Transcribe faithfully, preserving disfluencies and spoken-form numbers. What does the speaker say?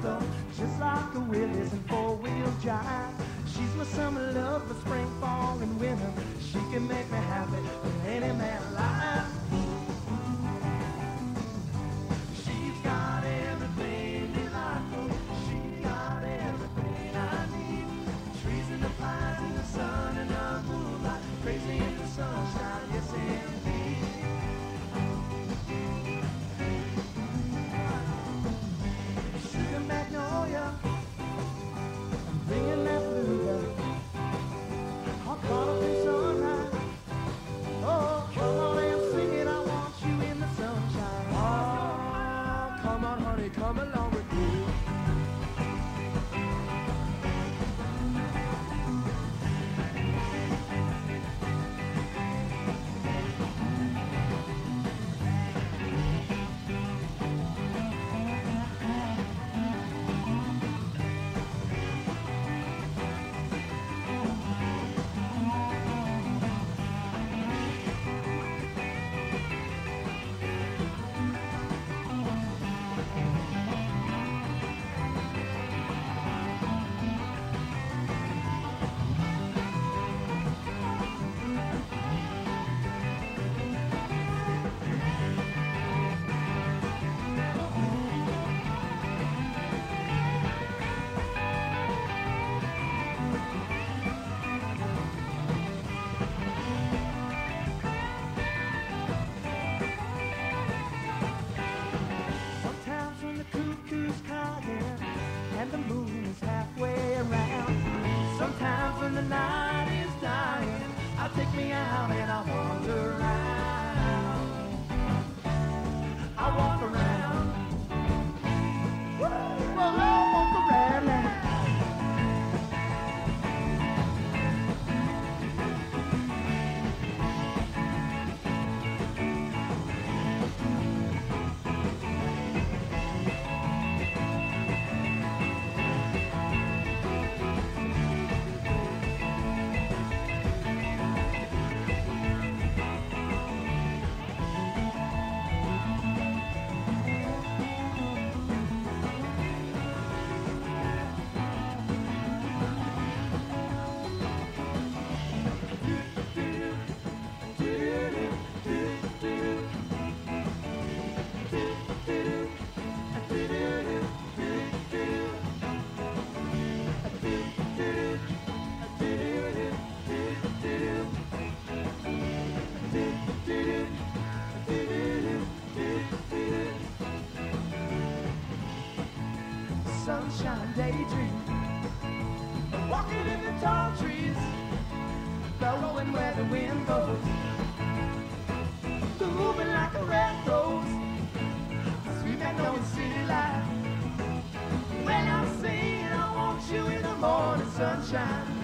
rhythm, just like a Willys and four-wheel drive. She's my summer love for spring, fall, and winter. She can make me happy with any man alive. She's got everything delightful. She's got everything I need. Trees and the pines and the sun and the moonlight, crazy in the sunshine, yes indeed. Sugar magnolia, I'm bringing that bluebell. I'll call up in sunrise. Oh, come on and sing it, I want you in the sunshine. Oh, come on honey, come along with me. And the moon is halfway around. Sometimes when the night is dying, I take me out and I wander around. I walk around. Whoa, I walk around now. Sunshine daydream, walking in the tall trees, blowing where the wind goes, moving like a red rose, sweet magnolia city life. When I'm saying I want you in the morning sunshine.